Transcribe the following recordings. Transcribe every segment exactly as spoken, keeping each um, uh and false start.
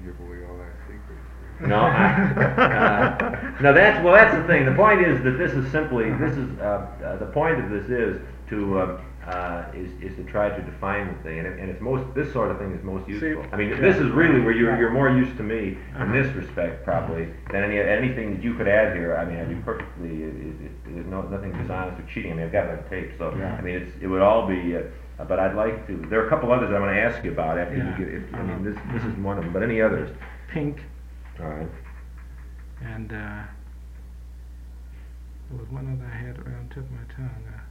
give away all our secrets. No, I, uh, no. That's well. That's the thing. The point is that this is simply. This is uh, uh, the point of this is to um, uh, is is to try to define the thing, and, it, and it's most. This sort of thing is most useful. See, I mean, yeah. this is really where you're you're more used to me Uh-huh. in this respect probably than any anything that you could add here. I mean, I'd be perfectly. It, it, it, there's no nothing dishonest or cheating. I mean, I've got it on tape, so Yeah. I mean, it's it would all be. Uh, but I'd like to. There are a couple others I'm going to ask you about after Yeah. you get. If, I Uh-huh. mean, this this is one of them. But any others? Pink, All right. and uh, there was one other I had around the tip of my tongue. Uh,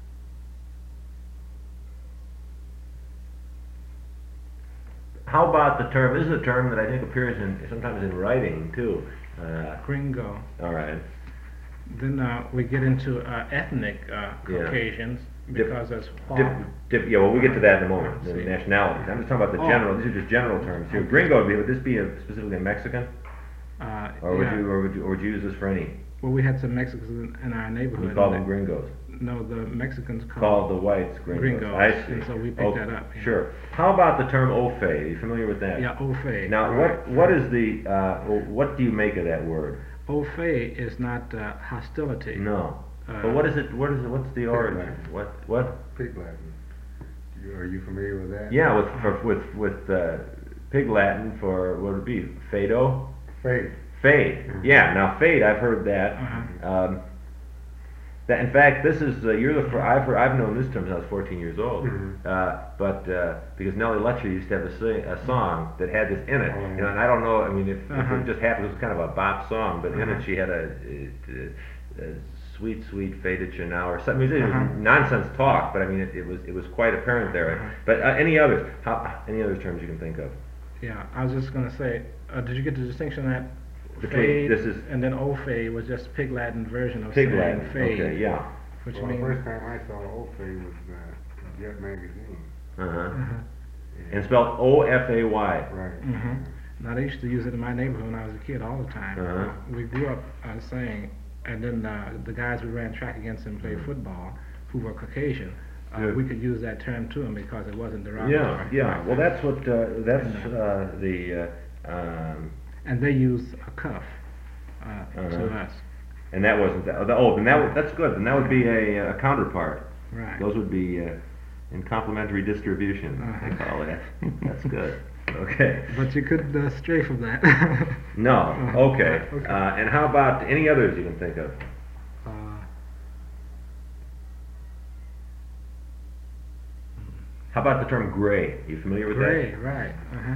How about the term? This is a term that I think appears in sometimes in writing too. Uh, Gringo. all right. Then uh, we get into uh, ethnic uh, Yeah. Caucasians Dif- because that's Dif- Hawk. dif- yeah, well, we'll get to that in a moment. The See. nationalities. I'm just talking about the Oh. general. These are just general terms here. Okay. Gringo would be. Would this be a, specifically a Mexican, Uh, or would yeah. you, or would you, or would you use this for any? Well, we had some Mexicans in, in our neighborhood. We call them and gringos. they- No, the Mexicans Called called the whites gringos. Gringos, I see. and so we picked Oh, that up, yeah. Sure. How about the term au fait? Are you familiar with that? yeah, au fait. Now, what what is the uh, what do you make of that word? Au fait is not uh, hostility. No. Uh, But what is it? What is it? What's the origin? Latin. What what? Pig Latin. You, are you familiar with that? Yeah, with for, with with uh, Pig Latin for what would it be? Fado? Faith. Fade. Mhm. Yeah. Now fade. I've heard that. Uh-huh. Um, that in fact, this is uh, you're the fir- I've heard, I've known this term since I was fourteen years old. Mhm. Uh, but uh, because Nellie Letcher used to have a, sing, a song that had this in it, Oh, you know, yeah. and I don't know. I mean, if, Uh-huh. if it just happened, it was kind of a bop song, but in Uh-huh. it she had a, a, a sweet, sweet faded you now or something. It was Uh-huh. nonsense talk, but I mean, it, it was it was quite apparent there. Uh-huh. But uh, any others? How any other terms you can think of? Yeah, I was just going to say, uh, did you get the distinction that Between- fade this is- and then au fait was just Pig Latin version of Pig saying Latin. fade, Okay. Yeah. which Well, means the first time I saw Ophé was uh, Jet Magazine. Uh huh. uh-huh. And spelled O F A Y. Right. Mhm. Now they used to use it in my neighborhood when I was a kid all the time. Uh-huh. We grew up uh, saying, and then uh, the guys we ran track against and played football, who were Caucasian, uh, Yeah. we could use that term to them because it wasn't derogatory. Yeah, yeah. Well, that's what uh, that's uh, the uh, um, And they use a cuff uh, Uh-huh. to us. and that wasn't that. Oh, then that would, that's good. Then that would be a, a counterpart. Right. Those would be uh, in complementary distribution. They Uh-huh. call that. That's good. Okay. But you could uh, stray from that. No. Uh-huh. Okay. Okay. Uh, and how about any others you can think of? Uh, How about the term gray? Are you familiar with gray, that? right. Uh-huh.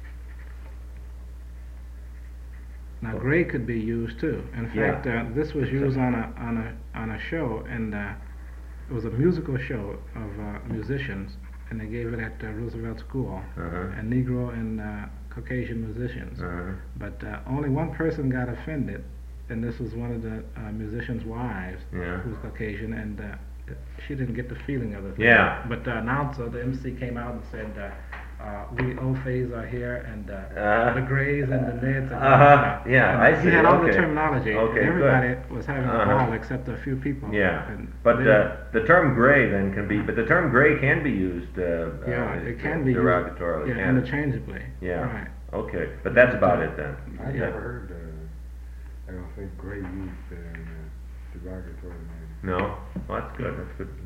Now, Oh. gray could be used too. In Yeah. fact, uh, this was used on a on a on a show, and uh, it was a musical show of uh, musicians, and they gave it at uh, Roosevelt School, Uh-huh. and Negro and uh, Caucasian musicians. Uh-huh. But uh, only one person got offended, and this was one of the uh, musicians' wives, Yeah. who was Caucasian, and uh, she didn't get the feeling of it. Yeah. But the announcer, the M C, came out and said, uh, uh, "We old fays are here, and uh, Uh-huh. the Grays and the Neds." And Uh-huh. Yeah, and I He see. had all the Okay. terminology. Okay, and good. everybody was having Uh-huh. a ball except a few people. Yeah, And but they- uh, the term gray then can be, but the term gray can be used. Uh, yeah, uh, it can be used, derogatorily. yeah, can it? interchangeably. Yeah. Right. Okay, but that's about it then. I Yeah. never heard uh, I don't think gray used uh, in a derogatory manner. No, well, that's good. That's good.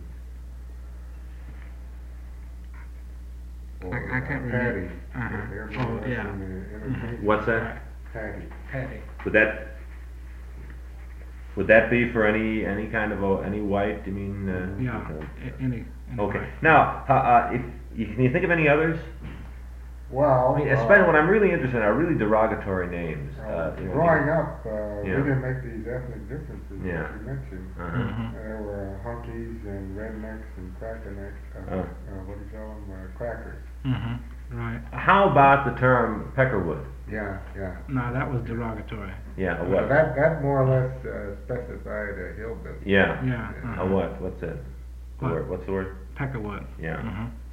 Or, I- I can't uh, remember. Patty. Uh-huh. They're Oh, more or less yeah. in the interchange. What's that? Right. Patty. Patty. Would that would that be for any any kind of a, any white? I mean. Uh, Yeah. uh, a- any. any Okay. way. Now, uh, uh, if you, can you think of any others? Well, I mean, uh, especially what I'm really interested in are really derogatory names. uh, Uh, you know, growing up, uh, Yeah. we didn't make these ethnic differences Yeah. that you mentioned. Uh-huh. Mhm. There were hunkies and rednecks and crackernecks, uh, Uh. uh, what do you call them, uh, crackers. Mhm. Right. How about the term peckerwood? Yeah, yeah. No, that was derogatory. Yeah, a Uh, what? that, that more or less uh, specified a hillbilly. Yeah. Yeah. Yeah. uh-huh. A what? What's that? The What? word? What's the word? Peckerwood. Yeah. Mhm.